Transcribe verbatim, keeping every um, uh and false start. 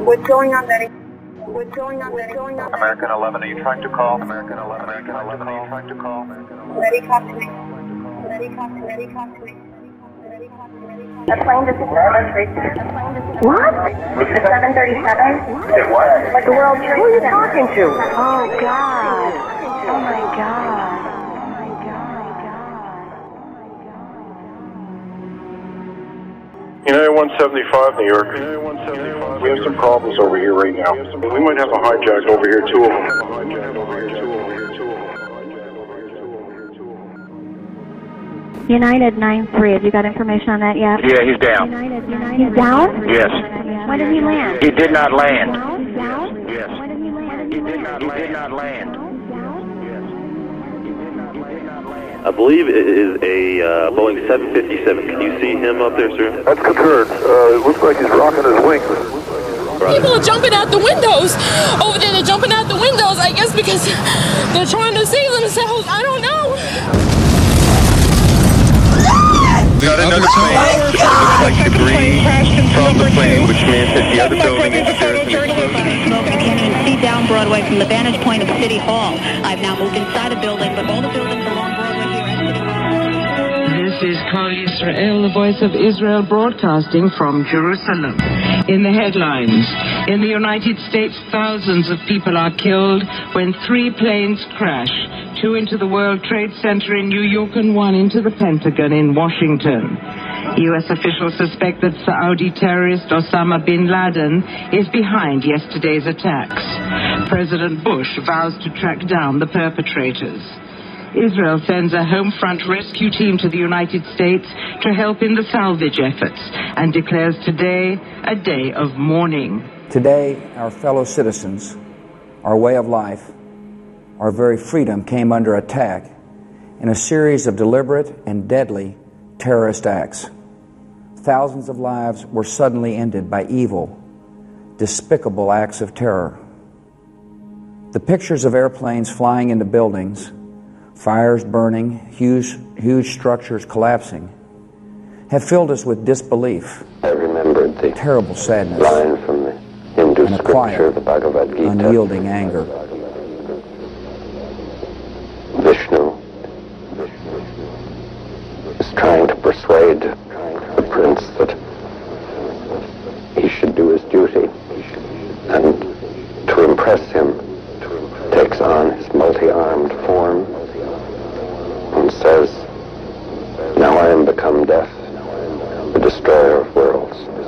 What's going on, Betty? What's going on, Betty? What's going on, American eleven, are you trying to call? American eleven, American eleven, are you trying to call? Betty, talk to me. Betty, talk to me. Betty, talk to me. A plane just What? The seven thirty-seven? It what? Like the World Trade Center. Who are you talking to? Oh, God. Oh, my God. United one seventy-five, New York. We have some problems over here right now. We might have a hijack over here, two of them. United nine three, have you got information on that yet? Yeah, he's down. United, United he's down? Yes. When did he land? He did not land. Down? Down? Yes. When did he land? He did not, he did not land. I believe it is a uh, Boeing seven fifty-seven. Can you see him up there, sir? That's confirmed. Uh, it looks like he's rocking his wings. People are jumping out the windows. Over there, they're jumping out the windows, I guess, because they're trying to save themselves. I don't know. Got another plane. It looks like debris from the plane, which means that the other building is there. Smoke beginning to see down Broadway from the vantage point of City Hall. I've now moved inside a building, but all the buildings along Broadway here at City Hall. This is Kol Yisrael, the voice of Israel, broadcasting from Jerusalem. In the headlines, in the United States, thousands of people are killed when three planes crash. Two into the World Trade Center in New York and one into the Pentagon in Washington. U S officials suspect that Saudi terrorist Osama bin Laden is behind yesterday's attacks. President Bush vows to track down the perpetrators. Israel sends a home front rescue team to the United States to help in the salvage efforts and declares today a day of mourning. Today, our fellow citizens, our way of life, our very freedom came under attack in a series of deliberate and deadly terrorist acts. Thousands of lives were suddenly ended by evil, despicable acts of terror. The pictures of airplanes flying into buildings, fires burning, huge, huge structures collapsing, have filled us with disbelief, I remembered the terrible sadness, line from the Hindu and a scripture, quiet, the Bhagavad Gita. unyielding anger. Vishnu is trying to persuade the prince that he should do his duty, and to impress him takes on his multi-armed form and says, "Now I am become death, the destroyer of worlds."